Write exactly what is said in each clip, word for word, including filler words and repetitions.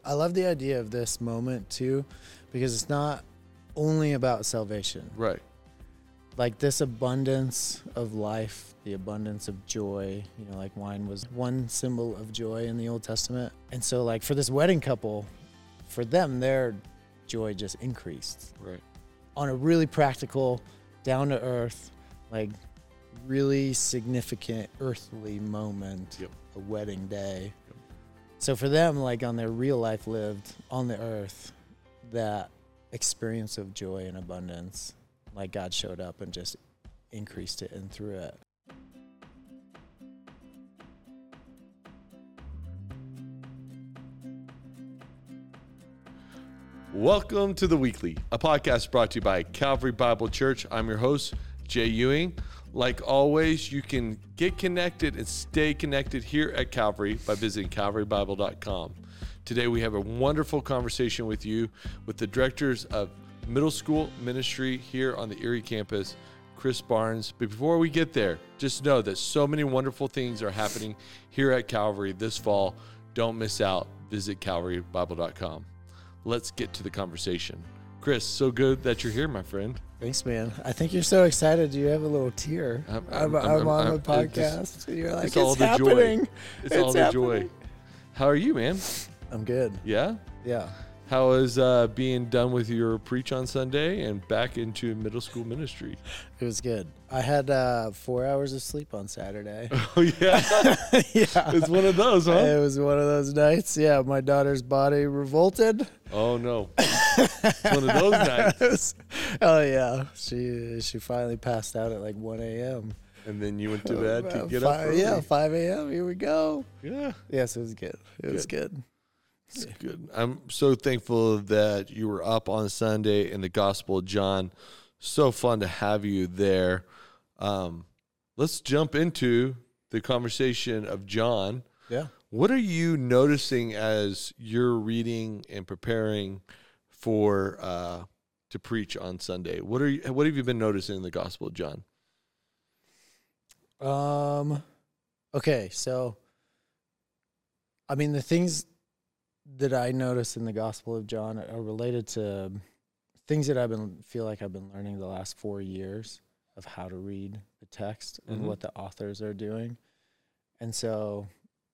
I love the idea of this moment too, because it's not only about salvation. Right. Like this abundance of life, the abundance of joy, you know, like wine was one symbol of joy in the Old Testament. And so like for this wedding couple, for them, their joy just increased. Right. On a really practical, down to earth, like really significant earthly moment, yep. a wedding day. Yep. So for them, like on their real life lived on the earth, that experience of joy and abundance, like God showed up and just increased it and through it. Welcome to The Weekly, a podcast brought to you by Calvary Bible Church. I'm your host, Jay Ewing. Like always, you can get connected and stay connected here at Calvary by visiting calvary bible dot com. Today, we have a wonderful conversation with you with the directors of middle school ministry here on the Erie campus, Chris Barnes. But before we get there, just know that so many wonderful things are happening here at Calvary this fall. Don't miss out. Visit calvary bible dot com. Let's get to the conversation. Chris, so good that you're here, my friend. Thanks, man. I think you're so excited. You have a little tear. I'm, I'm, I'm, I'm, I'm on I'm, the podcast. Just, you're like, it's, it's all the happening. Joy. It's, it's all the happening. joy. How are you, man? I'm good. Yeah? Yeah. How is uh, being done with your preach on Sunday and back into middle school ministry? It was good. I had uh, four hours of sleep on Saturday. Oh, yeah? Yeah. It's one of those, huh? It was one of those nights. Yeah, my daughter's body revolted. Oh, no. It's one of those nights. Oh, yeah. She she finally passed out at like one a.m. And then you went to bed to get five, up early. Yeah, five a.m. Here we go. Yeah. Yes, it was good. It good. was good. It's good. I'm so thankful that you were up on Sunday in the Gospel of John. So fun to have you there. Um, let's jump into the conversation of John. Yeah. What are you noticing as you're reading and preparing for uh, to preach on Sunday? What are you? What have you been noticing in the Gospel of John? Um. Okay, so I mean the things that I notice in the Gospel of John are related to things that I've been feel like I've been learning the last four years of how to read the text and Mm-hmm. what the authors are doing. And so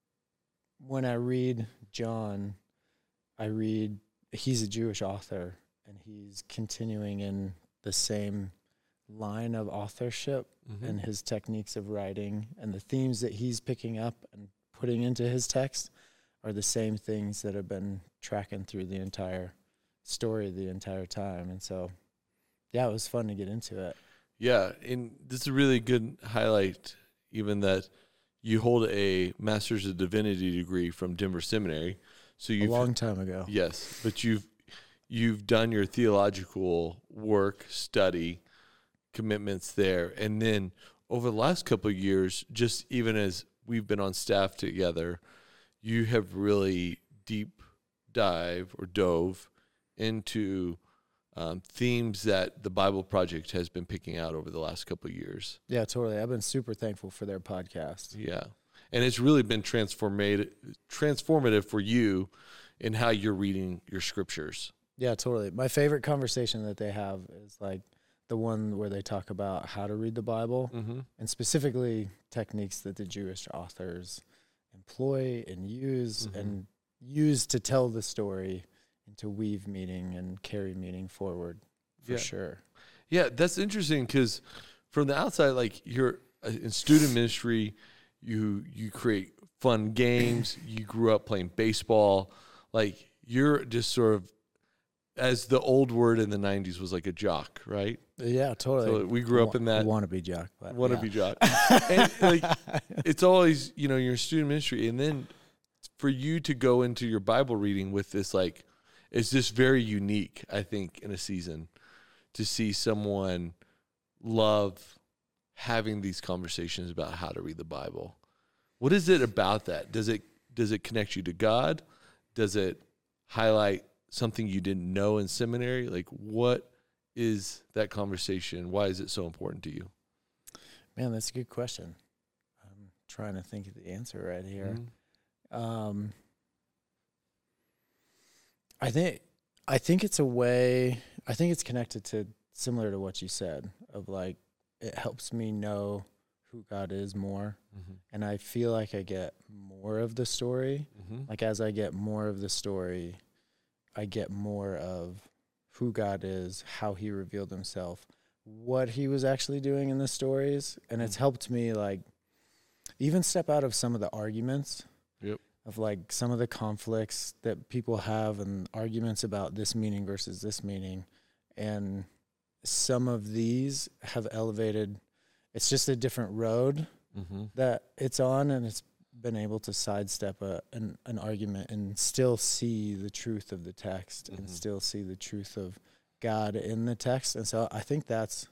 when I read John, I read he's a Jewish author and he's continuing in the same line of authorship Mm-hmm. and his techniques of writing and the themes that he's picking up and putting into his text are the same things that have been tracking through the entire story the entire time. And so, yeah, it was fun to get into it. Yeah, and this is a really good highlight, even that you hold a Master's of Divinity degree from Denver Seminary. So you've, a long time ago. Yes, but you've you've done your theological work, study, commitments there. And then over the last couple of years, just even as we've been on staff together, you have really deep dive or dove into um, themes that the Bible Project has been picking out over the last couple of years. Yeah, totally. I've been super thankful for their podcast. Yeah. And it's really been transformative, transformative for you in how you're reading your scriptures. Yeah, totally. My favorite conversation that they have is like the one where they talk about how to read the Bible Mm-hmm. and specifically techniques that the Jewish authors employ and use Mm-hmm. and use to tell the story and to weave meaning and carry meaning forward for Yeah. sure. Yeah, that's interesting because from the outside, like you're uh, in student ministry, you you create fun games. You grew up playing baseball. Like you're just sort of, as the old word in the nineties was like a jock, right? Yeah, totally. So we grew up in that. Want to be jock. But Want to yeah. be jock. And like, it's always, you know, you're in student ministry. And then for you to go into your Bible reading with this, like, it's just very unique, I think, in a season to see someone love having these conversations about how to read the Bible. What is it about that? Does it does it connect you to God? Does it highlight something you didn't know in seminary? Like, what is that conversation? Why is it so important to you? Man, that's a good question. I'm trying to think of the answer right here. Mm-hmm. Um, I think I think it's a way. I think it's connected to similar to what you said of like it helps me know who God is more, Mm-hmm. and I feel like I get more of the story. Mm-hmm. Like as I get more of the story, I get more of who God is, how he revealed himself, what he was actually doing in the stories. And it's helped me like even step out of some of the arguments Yep. of like some of the conflicts that people have and arguments about this meaning versus this meaning. And some of these have elevated, it's just a different road Mm-hmm. that it's on, and it's been able to sidestep a, an, an argument and still see the truth of the text Mhm. and still see the truth of God in the text. And so I think that's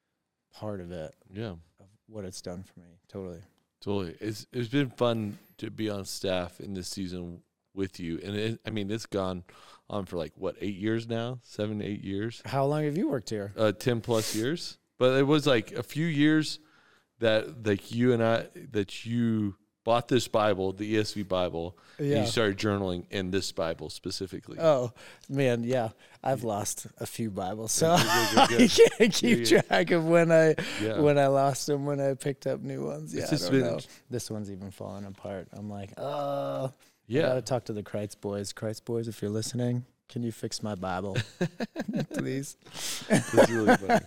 part of it, Yeah. of what it's done for me. Totally. Totally. It's it's been fun to be on staff in this season with you. And it, I mean, it's gone on for like, what, eight years now? Seven, eight years? How long have you worked here? Uh, ten plus years. But it was like a few years that like you and I, that you bought this Bible, the E S V Bible, and Yeah. you started journaling in this Bible specifically. Oh, man, yeah. I've lost a few Bibles, so Good, good, good, I good. can't keep Yeah, yeah. track of when I Yeah. when I lost them, when I picked up new ones. Yeah, It's I just don't been- know. This one's even falling apart. I'm like, oh, I Yeah. gotta talk to the Kreitz boys. Kreitz boys, if you're listening, can you fix my Bible, please? That's really funny.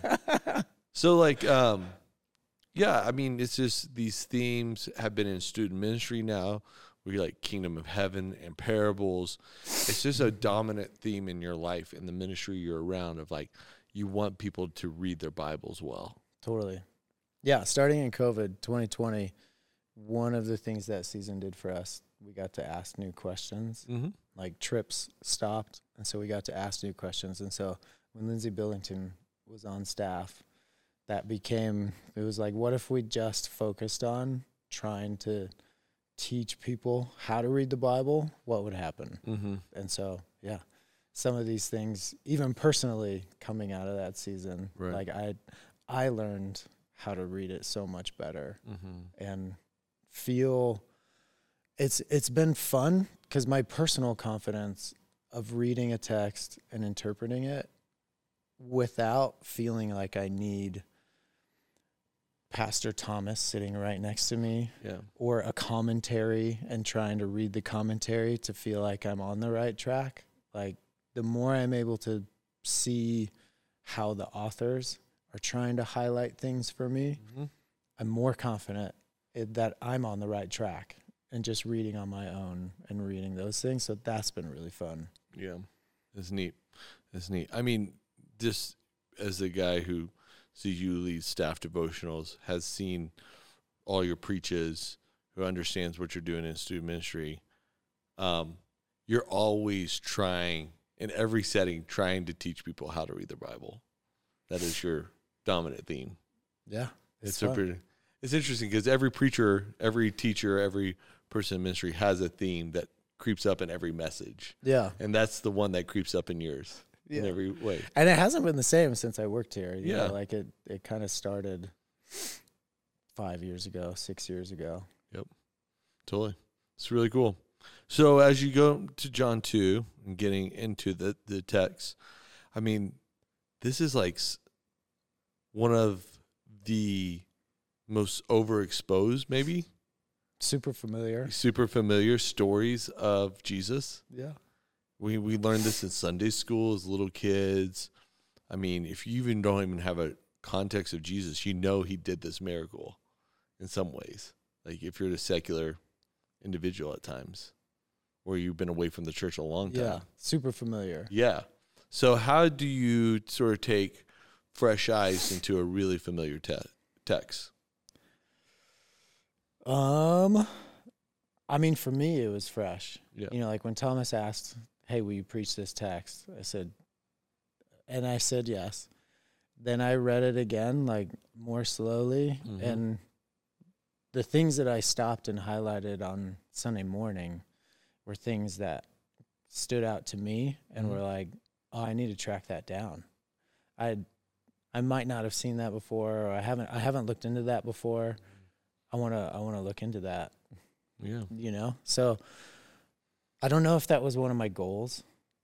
So like, um, yeah, I mean, it's just these themes have been in student ministry now. We like Kingdom of Heaven and parables. It's just a dominant theme in your life, in the ministry you're around, of like, you want people to read their Bibles well. Totally. Yeah, starting in COVID twenty twenty, one of the things that season did for us, we got to ask new questions. Mm-hmm. Like trips stopped, and so we got to ask new questions. And so when Lindsay Billington was on staff, that became, it was like, what if we just focused on trying to teach people how to read the Bible? What would happen? Mm-hmm. And so, yeah, some of these things, even personally coming out of that season, Right. like I, I learned how to read it so much better Mm-hmm. and feel it's it's been fun because my personal confidence of reading a text and interpreting it without feeling like I need Pastor Thomas sitting right next to me Yeah. or a commentary and trying to read the commentary to feel like I'm on the right track. Like the more I'm able to see how the authors are trying to highlight things for me, Mm-hmm. I'm more confident it, that I'm on the right track and just reading on my own and reading those things. So that's been really fun. Yeah, it's neat. It's neat. I mean, just as a guy who sees you lead staff devotionals, has seen all your preaches, who understands what you're doing in student ministry, um, you're always trying, in every setting, trying to teach people how to read the Bible. That is your dominant theme. Yeah. It's, It's super. fun. It's interesting because every preacher, every teacher, every person in ministry has a theme that creeps up in every message. Yeah. And that's the one that creeps up in yours in Yeah. every way. And it hasn't been the same since I worked here. You Yeah. know, like it, it kind of started five years ago, six years ago. Totally. It's really cool. So as you go to John two and getting into the, the text, I mean, this is like s- one of the most overexposed, maybe, Super familiar. super familiar stories of Jesus. Yeah. We we learned this in Sunday school as little kids. I mean, if you even don't even have a context of Jesus, you know he did this miracle in some ways. Like if you're a secular individual at times, or you've been away from the church a long time. Yeah. Super familiar. Yeah. So how do you sort of take fresh eyes into a really familiar te- text? Um, I mean, for me, it was fresh. Yeah. You know, like when Thomas asked, "Hey, will you preach this text?" I said, and I said yes. Then I read it again, like more slowly, Mhm. and the things that I stopped and highlighted on Sunday morning were things that stood out to me and Mhm. were like, "Oh, I need to track that down." I, I might not have seen that before, or I haven't, I haven't looked into that before. I wanna, I wanna look into that. Yeah. You know, so I don't know if that was one of my goals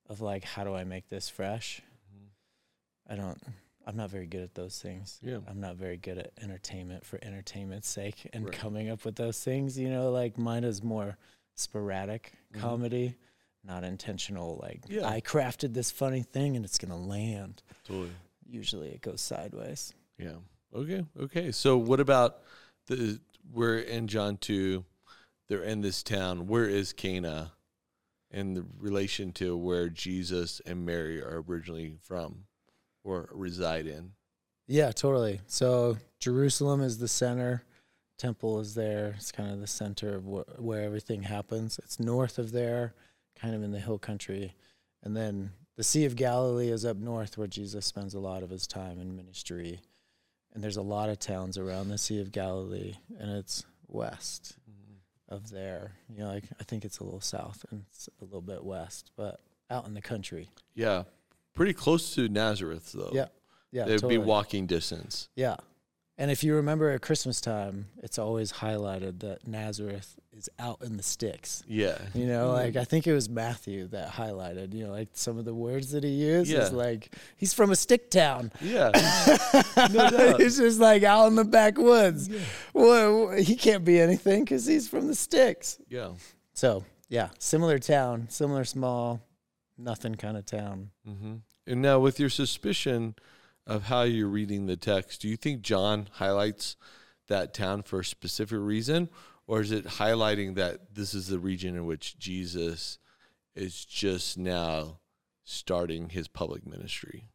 of like, how do I make this fresh? I don't, I'm not very good at those things. Yeah. I'm not very good at entertainment for entertainment's sake and Right. coming up with those things, you know, like mine is more sporadic Mhm. comedy, not intentional. Like Yeah. I crafted this funny thing and it's going to land. Totally. Usually it goes sideways. Yeah. Okay. Okay. So what about the, we're in John two, they're in this town. Where is Cana in the relation to where Jesus and Mary are originally from or reside in? Yeah, totally. So Jerusalem is the center. Temple is there. It's kind of the center of wh- where everything happens. It's north of there, kind of in the hill country. And then the Sea of Galilee is up north where Jesus spends a lot of his time in ministry. And there's a lot of towns around the Sea of Galilee, and it's west of there. You know, like I think it's a little south and it's a little bit west, but out in the country. Yeah. Pretty close to Nazareth, though. Yeah. Yeah. It would totally. be walking distance. Yeah. And if you remember at Christmas time, it's always highlighted that Nazareth is out in the sticks. Yeah. You know, like I think it was Matthew that highlighted, you know, like some of the words that he used Yeah. is like, he's from a stick town. Yeah. No doubt. It's just like out in the backwoods. Yeah. Well, he can't be anything because he's from the sticks. Yeah. So, yeah, similar town, similar small, nothing kind of town. Mm-hmm. And now with your suspicion of how you're reading the text, do you think John highlights that town for a specific reason, or is it highlighting that this is the region in which Jesus is just now starting his public ministry?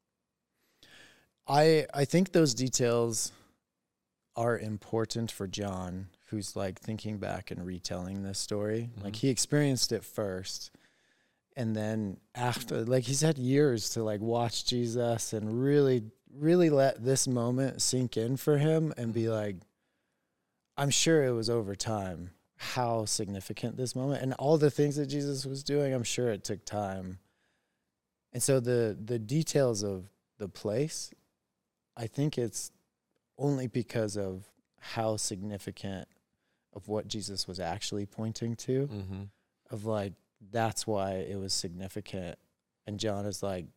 I I think those details are important for John, who's like thinking back and retelling this story. Mm-hmm. Like he experienced it first, and then after, like he's had years to like watch Jesus and really, really let this moment sink in for him and be like, I'm sure it was over time how significant this moment and all the things that Jesus was doing. I'm sure it took time. And so the the details of the place, I think it's only because of how significant of what Jesus was actually pointing to, Mm-hmm. of like, that's why it was significant. And John is like,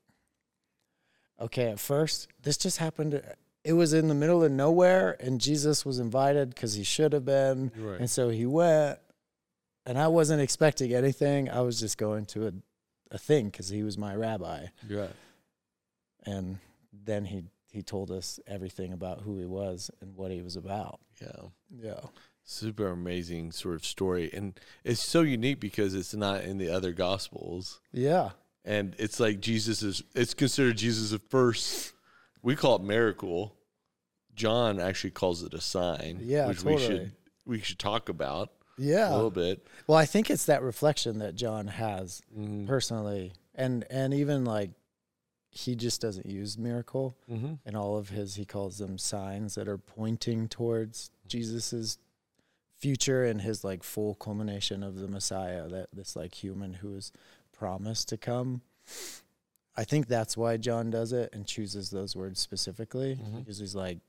okay, at first, this just happened. It was in the middle of nowhere, and Jesus was invited because he should have been. Right. And so he went, and I wasn't expecting anything. I was just going to a, a thing because he was my rabbi. Yeah. And then he he told us everything about who he was and what he was about. Yeah. Yeah. Super amazing sort of story. And it's so unique because it's not in the other gospels. Yeah. And it's like Jesus is, it's considered Jesus' first, we call it miracle. John actually calls it a sign. Yeah, which totally. we should we should talk about Yeah. a little bit. Well, I think it's that reflection that John has Mm-hmm. personally. And and even like he just doesn't use miracle. Mm-hmm. In all of his, he calls them signs that are pointing towards Jesus's future and his like full culmination of the Messiah, that this like human who is promised to come. I think that's why John does it and chooses those words specifically, Mhm. because he's like,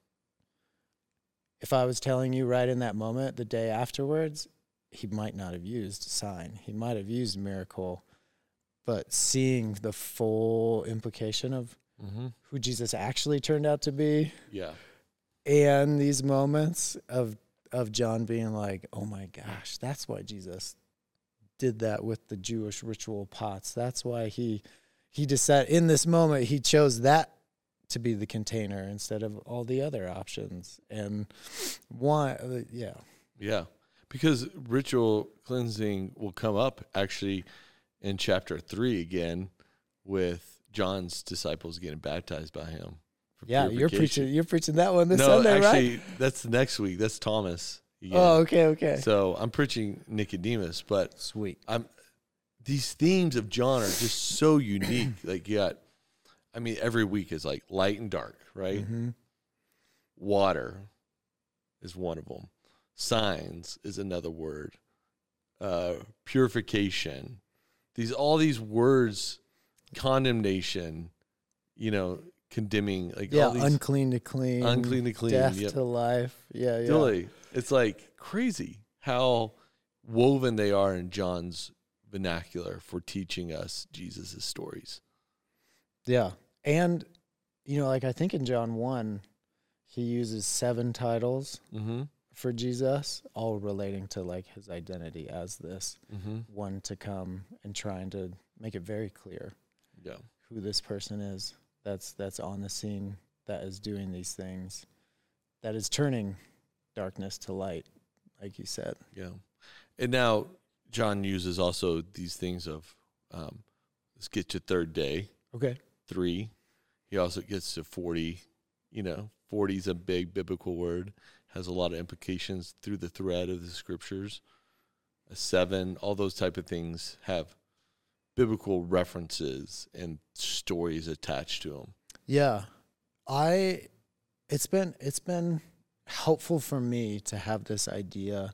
if I was telling you right in that moment, the day afterwards, he might not have used sign. He might have used miracle, but seeing the full implication of Mm-hmm. who Jesus actually turned out to be, Yeah. and these moments of of John being like, oh my gosh, that's why Jesus did that with the Jewish ritual pots. That's why he he decided in this moment he chose that to be the container instead of all the other options. And one, yeah, Yeah. Because ritual cleansing will come up actually in chapter three again with John's disciples getting baptized by him. for yeah, you're purification. preaching you're preaching that one this no, Sunday, actually, right? that's next week. That's Thomas. again. Oh, okay, okay, So I'm preaching Nicodemus, but sweet. I'm these themes of John are just so unique. Like you got, I mean, every week is like light and dark, right? Mm-hmm. Water is one of them. Signs is another word. Uh, purification. These all these words, condemnation, you know, condemning, like Yeah, all these unclean to clean, unclean to clean. death Yep. to life. Yeah, yeah. Really, it's like crazy how woven they are in John's vernacular for teaching us Jesus' stories. Yeah. And, you know, like I think in John one, he uses seven titles Mm-hmm. for Jesus, all relating to like his identity as this Mm-hmm. one to come, and trying to make it very clear Yeah. who this person is that's that's on the scene, that is doing these things, that is turning darkness to light, like you said. Yeah. And now John uses also these things of, um, let's get to third day, Okay. three. He also gets to forty. You know, forty is a big biblical word, has a lot of implications through the thread of the scriptures. A seven, all those type of things have biblical references and stories attached to them. Yeah. I it's been it's been helpful for me to have this idea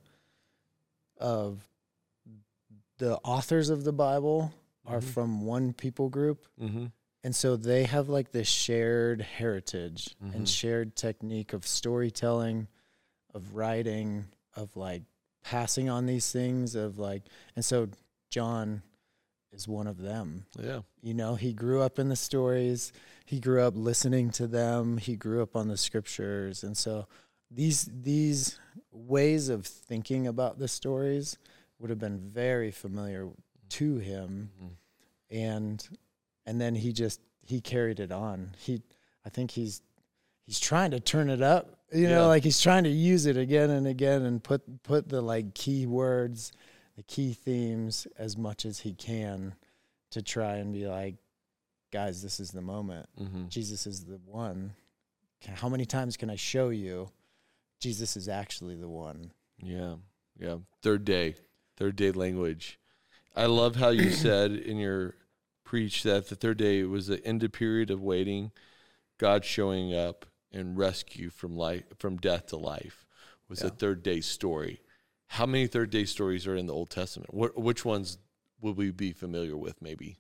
of the authors of the Bible are Mhm. from one people group. Mm-hmm. And so they have like this shared heritage Mhm. and shared technique of storytelling, of writing, of like passing on these things, of like, and so John is one of them. Yeah. You know, he grew up in the stories, he grew up listening to them, he grew up on the scriptures. And so these these ways of thinking about the stories would have been very familiar to him. Mm-hmm. And and then he just he carried it on. He I think he's he's trying to turn it up. You Yeah. know, like he's trying to use it again and again and put put the like key words, the key themes as much as he can to try and be like, guys, this is the moment. Mm-hmm. Jesus is the one. Can- How many times can I show you Jesus is actually the one? Yeah. Yeah. Third day. Third day language. I love how you said in your preach that the third day was the end of period of waiting, God showing up and rescue from life, from death to life, was Yeah. the third day story. How many third day stories are in the Old Testament? What, which ones would we be familiar with maybe?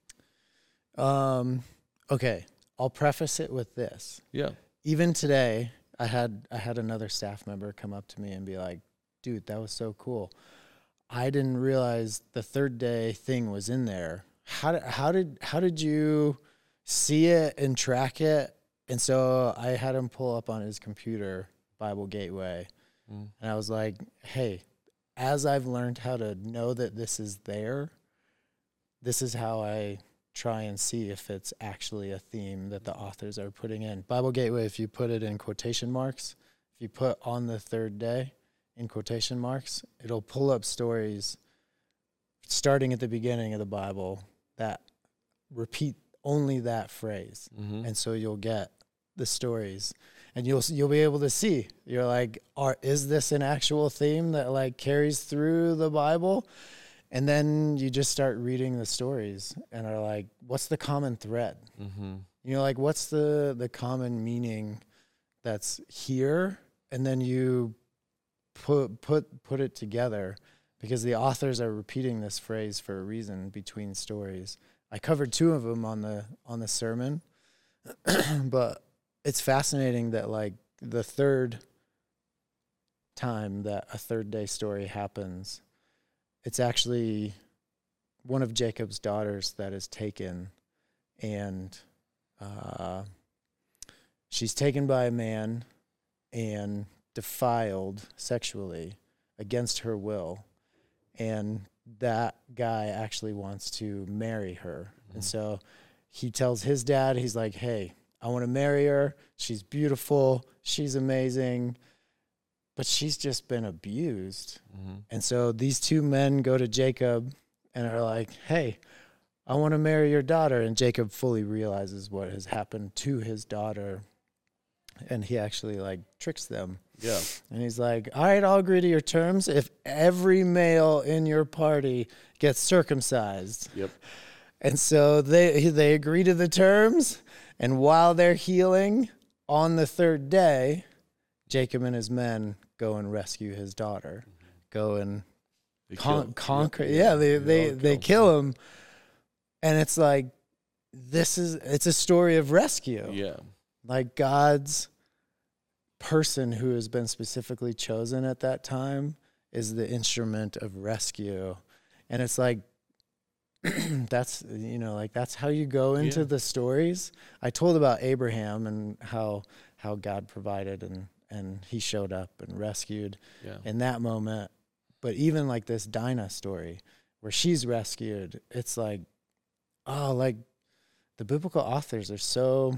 Um, okay, I'll preface it with this. Yeah. Even today, I had I had another staff member come up to me and be like, dude, that was so cool. I didn't realize the third day thing was in there. How did how did how did you see it and track it? And so I had him pull up on his computer Bible Gateway, Mm. and I was like, hey, as I've learned how to know that this is there, this is how I try and see if it's actually a theme that the authors are putting in. Bible Gateway, if you put it in quotation marks, if you put on the third day in quotation marks, it'll pull up stories starting at the beginning of the Bible that repeat only that phrase. Mm-hmm. And so you'll get the stories, and you'll you'll be able to see. You're like, are is this an actual theme that like carries through the Bible? And then you just start reading the stories and are like, what's the common thread? Mm-hmm. You know, like what's the the common meaning that's here? And then you put put put it together, because the authors are repeating this phrase for a reason between stories. I covered two of them on the on the sermon, but it's fascinating that like the third time that a third day story happens, it's actually one of Jacob's daughters that is taken, and uh, she's taken by a man and defiled sexually against her will. And that guy actually wants to marry her. Mm-hmm. And so he tells his dad, he's like, hey, I want to marry her. She's beautiful. She's amazing. But she's just been abused. Mm-hmm. And so these two men go to Jacob and are like, hey, I want to marry your daughter. And Jacob fully realizes what has happened to his daughter. And he actually like tricks them. Yeah. And he's like, all right, I'll agree to your terms if every male in your party gets circumcised. Yep. And so they they agree to the terms. And while they're healing on the third day, Jacob and his men go and rescue his daughter. Mm-hmm. Go and con- conquer. Yeah, yeah they, they, they, they kill him. And it's like, this is, it's a story of rescue. Yeah. Like God's person who has been specifically chosen at that time is the instrument of rescue. And it's like, that's, you know, like that's how you go into Yeah. the stories. I told about Abraham and how how God provided and and he showed up and rescued Yeah. in that moment. But even like this Dinah story where she's rescued, it's like, oh, like the biblical authors are so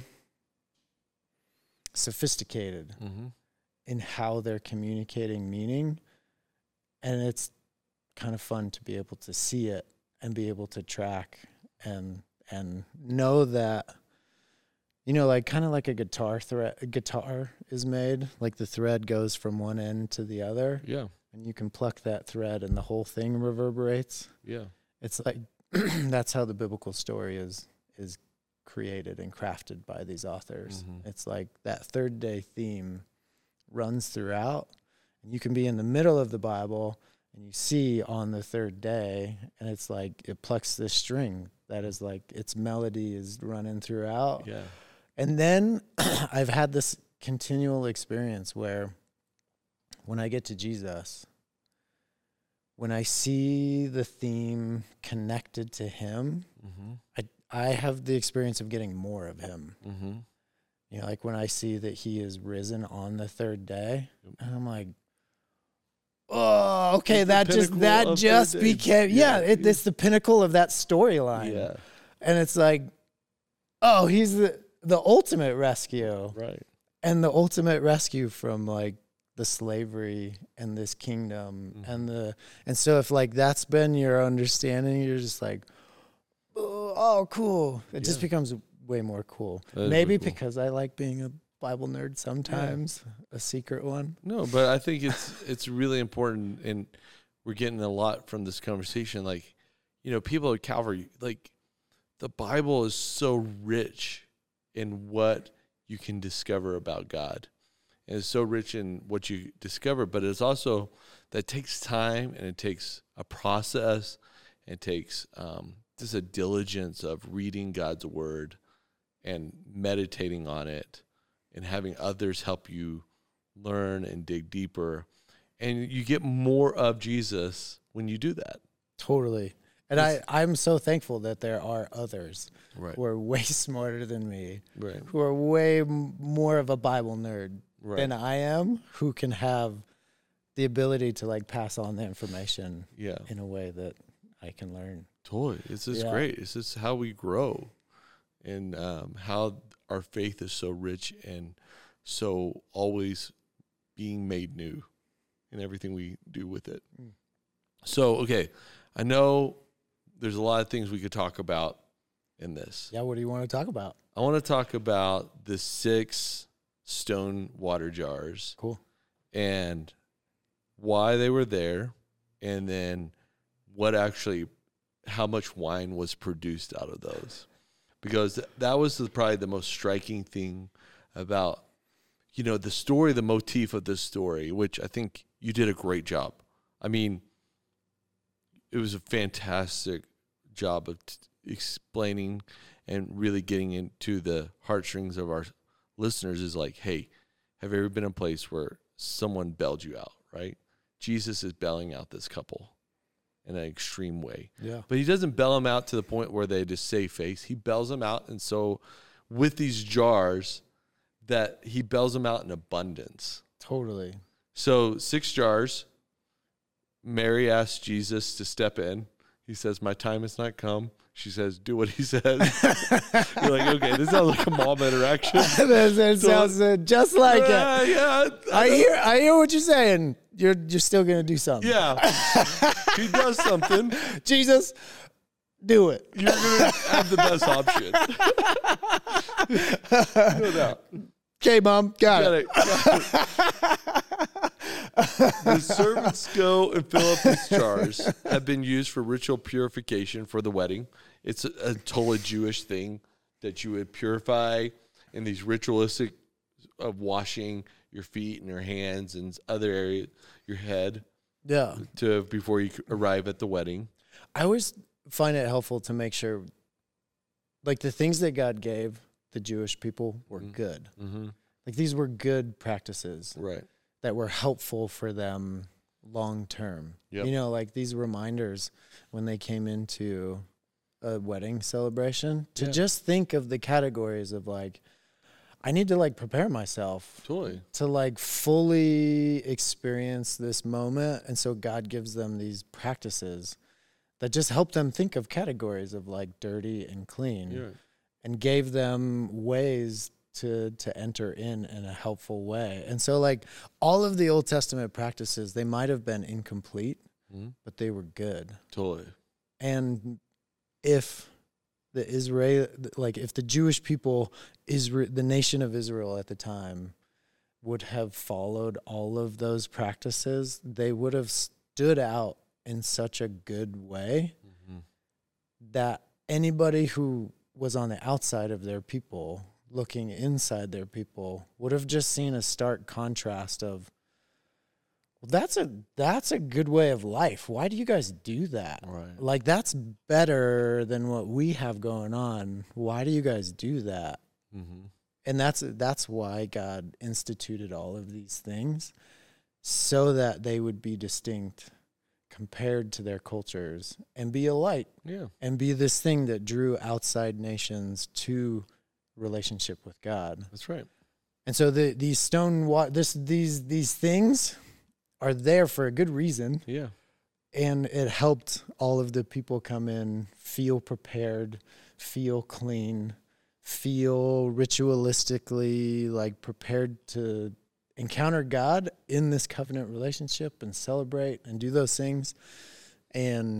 sophisticated Mm-hmm. in how they're communicating meaning. And it's kind of fun to be able to see it and be able to track and and know that, you know, like kind of like a guitar thread, a guitar is made, like the thread goes from one end to the other, Yeah. and you can pluck that thread and the whole thing reverberates. Yeah. It's like that's how the biblical story is is created and crafted by these authors. Mhm. It's like that third day theme runs throughout, and you can be in the middle of the Bible and you see on the third day, and it's like it plucks this string that is like its melody is running throughout. Yeah. And then I've had this continual experience where when I get to Jesus, when I see the theme connected to him, Mm-hmm. I I have the experience of getting more of him. Mm-hmm. You know, like when I see that he is risen on the third day, Yep. and I'm like, oh, okay, It's the that just pinnacle that of just third day. became yeah, Yeah. it, it's the pinnacle of that storyline. Yeah. And it's like, oh, he's the the ultimate rescue. Right. And the ultimate rescue from like the slavery and this kingdom Mhm. and the and so if like that's been your understanding, you're just like, oh, oh cool. It just Yeah. becomes way more cool. That is Maybe really cool. because I like being a Bible nerd sometimes, a secret one. No, but I think it's it's really important, and we're getting a lot from this conversation. Like, you know, people at Calvary, like, the Bible is so rich in what you can discover about God, and it's so rich in what you discover. But it's also that takes time, and it takes a process, and it takes um, just a diligence of reading God's word and meditating on it, and having others help you learn and dig deeper. And you get more of Jesus when you do that. Totally. And I, I'm so thankful that there are others Right. who are way smarter than me, Right. who are way m- more of a Bible nerd Right. than I am, who can have the ability to like pass on the information Yeah. in a way that I can learn. Totally. It's just Yeah. great. It's just how we grow, and um, how our faith is so rich and so always being made new in everything we do with it. Mm. So, okay, I know there's a lot of things we could talk about in this. Yeah, what do you want to talk about? I want to talk about the six stone water jars Cool. and why they were there, and then what actually, how much wine was produced out of those. Because th- that was the, probably the most striking thing about, you know, the story, the motif of this story, which I think you did a great job. I mean, it was a fantastic job of t- explaining and really getting into the heartstrings of our listeners. Is like, hey, have you ever been in a place where someone bailed you out, right? Jesus is bailing out this couple in an extreme way. Yeah. But he doesn't bail them out to the point where they just save face. He bails them out. And so with these jars, that he bails them out in abundance. Totally. So six jars. Mary asks Jesus to step in. He says, my time has not come. She says, do what he says. You're like, okay, this sounds like a mom interaction. that that So- sounds uh, just like it. yeah, yeah. I hear, I hear what you're saying. You're, you're still gonna do something. Yeah. He does something. Jesus, do it. You're going to have the best option. No doubt. Okay, mom, got, Got it. it. Got it. The servants go and fill up these jars, have been used for ritual purification for the wedding. It's a, a totally Jewish thing that you would purify in these ritualistic of washing your feet and your hands and other areas, your head, Yeah. to before you arrive at the wedding. I always find it helpful to make sure, like the things that God gave the Jewish people were Mhm. good. Mm-hmm. Like these were good practices Right. that were helpful for them long term. Yep. You know, like these reminders when they came into a wedding celebration, to Yeah. just think of the categories of like, I need to like prepare myself Totally. to like fully experience this moment. And so God gives them these practices that just help them think of categories of like dirty and clean, Yeah. and gave them ways to to enter in in a helpful way. And so like all of the Old Testament practices, they might have been incomplete, Mhm. but they were good. Totally. And if the Israel, like if the Jewish people, Israel, the nation of Israel at the time, would have followed all of those practices, they would have stood out in such a good way Mhm. that anybody who was on the outside of their people, looking inside their people, would have just seen a stark contrast of, well, that's a that's a good way of life. Why do you guys do that? Right. Like, that's better than what we have going on. Why do you guys do that? Mhm. And that's that's why God instituted all of these things, so that they would be distinct compared to their cultures and be a light Yeah. and be this thing that drew outside nations to relationship with God. That's right. And so the these stone wa- this these these things are there for a good reason, Yeah. and it helped all of the people come in, feel prepared, feel clean, feel ritualistically like prepared to encounter God in this covenant relationship and celebrate and do those things. And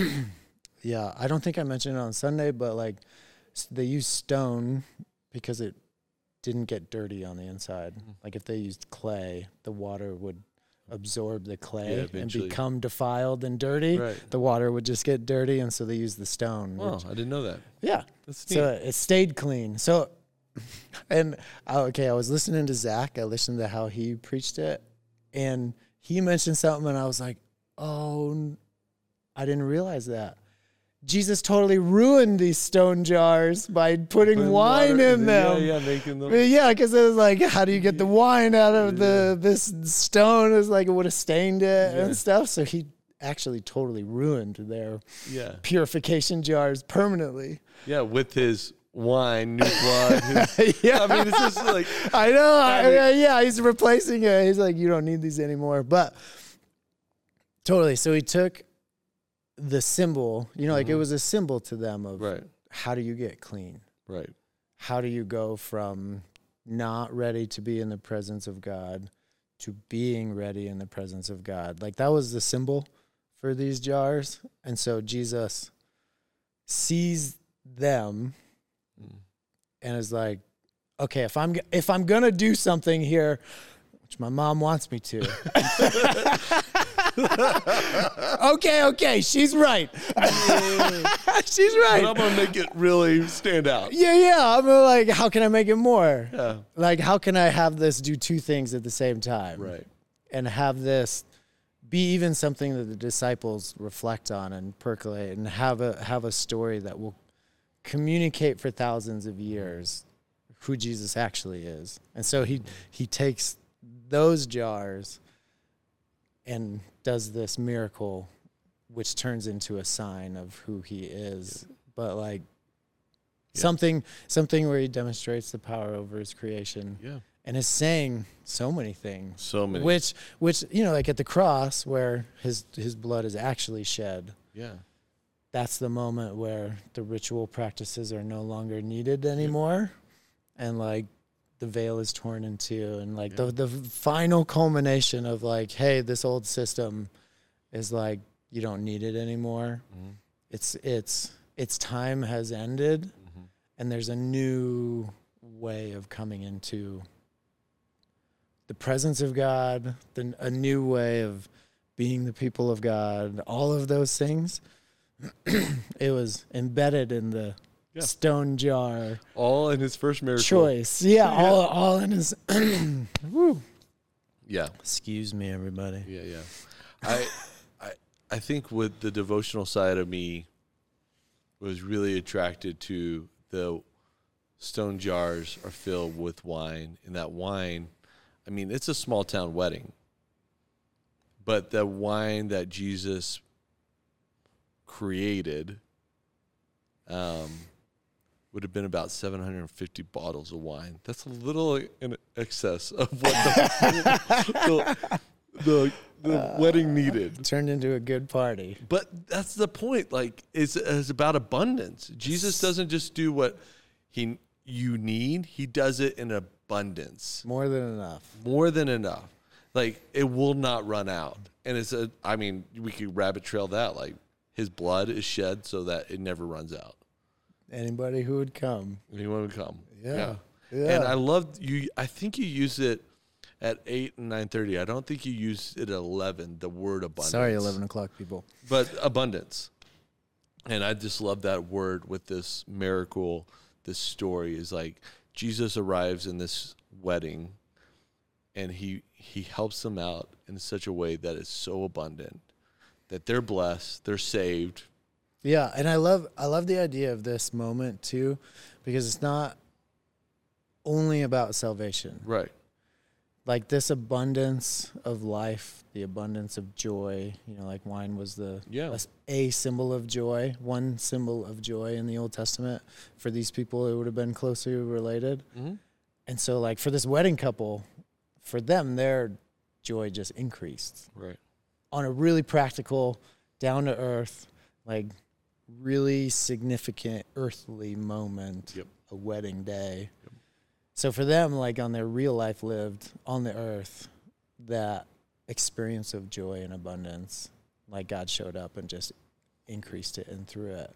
yeah, I don't think I mentioned it on Sunday, but like s- they used stone because it didn't get dirty on the inside. Mhm. Like if they used clay, the water would absorb the Yeah, clay and eventually. become defiled and dirty. Right. The water would just get dirty, and so they used the stone. Wow, which- I didn't know that. yeah. That's neat. So it stayed clean. So, and uh, okay, I was listening to Zach. I listened to how he preached it, and he mentioned something, and I was like, oh, n- I didn't realize that. Jesus totally ruined these stone jars by putting Putting wine water- in them. Yeah, yeah, making them. Yeah, because it was like, how do you get the wine out of the this stone? It was like it would have stained it Yeah. and stuff. So he actually totally ruined their Yeah. purification jars permanently. Yeah, with his wine, new blood. his- Yeah, I mean, it's just like, I know. I, I mean- yeah, yeah, he's replacing it. He's like, you don't need these anymore. But totally. So he took the symbol, you know, like it Mhm. was a symbol to them of right, how do you get clean? right. How do you go from not ready to be in the presence of God to being ready in the presence of God? Like that was the symbol for these jars. And so Jesus sees them Mm. and is like, okay, if I'm if I'm gonna do something here, which my mom wants me to, okay, okay, she's right. She's But right. I'm gonna make it really stand out. Yeah, yeah. I'm like, how can I make it more? Yeah, Like, how can I have this do two things at the same time? right. And have this be even something that the disciples reflect on and percolate, and have a have a story that will communicate for thousands of years who Jesus actually is. And so he he takes those jars and does this miracle, which turns into a sign of who he is. But like Yeah. something something where he demonstrates the power over his creation Yeah, and is saying so many things. so many. Which which, you know, like at the cross where his his blood is actually shed. Yeah, That's the moment where the ritual practices are no longer needed anymore. And like the veil is torn in two, and like Yeah. the the final culmination of like, hey, this old system is like, you don't need it anymore. Mhm. It's it's its time has ended, Mhm. and there's a new way of coming into the presence of God, the, a new way of being the people of God, all of those things. It was embedded in the Yeah. stone jar all in his first miracle. choice. Yeah, all all in his. Woo. Yeah, Excuse me, everybody. yeah, yeah. I, I, I think with the devotional side of me was really attracted to the stone jars are filled with wine, and that wine, I mean, it's a small town wedding, but the wine that Jesus created um, would have been about seven hundred fifty bottles of wine. That's a little in excess of what the, the, the, the uh, wedding needed. Turned into a good party. But that's the point. Like, it's, it's about abundance. Jesus doesn't just do what he you need. He does it in abundance. More than enough. More than enough. Like, it will not run out. And it's a, I mean, we could rabbit trail that. Like, his blood is shed so that it never runs out. Anybody who would come. Anyone would come. Yeah. yeah. yeah. And I love you. I think you use it at eight and nine thirty. I don't think you use it at eleven, the word abundance. Sorry, eleven o'clock people. But abundance. And I just love that word with this miracle, this story is like Jesus arrives in this wedding and he he helps them out in such a way that is so abundant that they're blessed, they're saved. Yeah, and I love I love the idea of this moment too, because it's not only about salvation. Right. Like this abundance of life, the abundance of joy, you know, like wine was the yeah. a, a symbol of joy, one symbol of joy in the Old Testament. For these people, it would have been closely related. Mm-hmm. And so like for this wedding couple, for them, their joy just increased. Right. On a really practical, down to earth, like really significant earthly moment, yep. a wedding day. Yep. So for them, like on their real life lived on the earth, that experience of joy and abundance, like God showed up and just increased it and through it.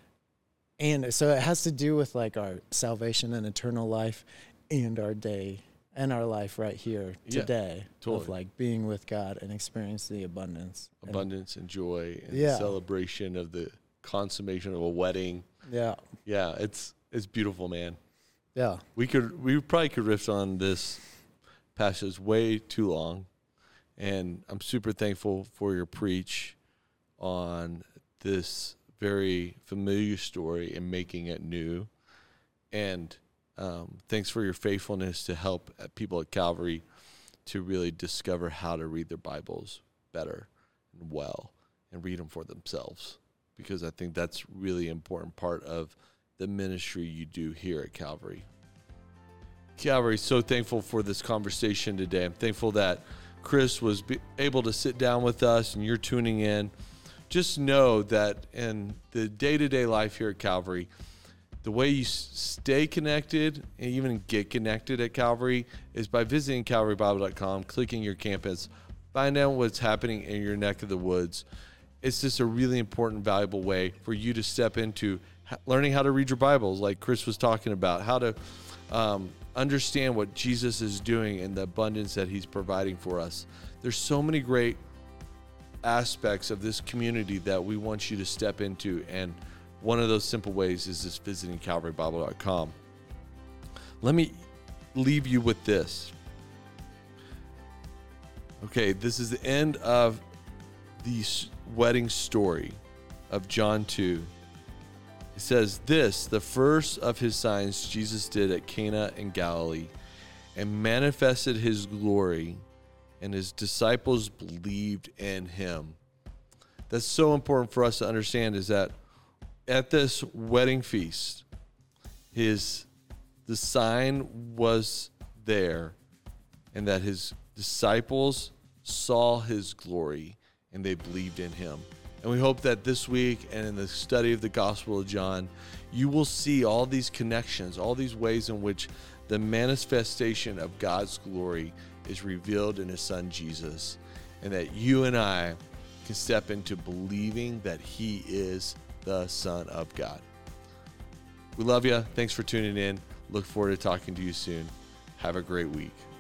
And so it has to do with like our salvation and eternal life and our day and our life right here today, yeah, totally. Of like being with God and experiencing the abundance. Abundance and, and joy and yeah. celebration of the consummation of a wedding. Yeah. Yeah, it's it's beautiful, man. Yeah. We could we probably could riff on this passage way too long. And I'm super thankful for your preach on this very familiar story and making it new. And um, thanks for your faithfulness to help people at Calvary to really discover how to read their Bibles better and well and read them for themselves. Because I think that's really important part of the ministry you do here at Calvary. Calvary, so thankful for this conversation today. I'm thankful that Chris was be able to sit down with us and you're tuning in. Just know that in the day-to-day life here at Calvary, the way you stay connected and even get connected at Calvary is by visiting calvary bible dot com, clicking your campus, find out what's happening in your neck of the woods. It's just a really important, valuable way for you to step into learning how to read your Bibles, like Chris was talking about, how to um, understand what Jesus is doing and the abundance that he's providing for us. There's so many great aspects of this community that we want you to step into, and one of those simple ways is just visiting calvary bible dot com. Let me leave you with this. Okay, this is the end of the wedding story of John two. It says, this, the first of his signs Jesus did at Cana in Galilee, and manifested his glory, and his disciples believed in him. That's so important for us to understand, is that at this wedding feast, his the sign was there, and that his disciples saw his glory, and they believed in him. And we hope that this week and in the study of the Gospel of John, you will see all these connections, all these ways in which the manifestation of God's glory is revealed in his son Jesus, and that you and I can step into believing that he is the Son of God. We love you. Thanks for tuning in. Look forward to talking to you soon. Have a great week.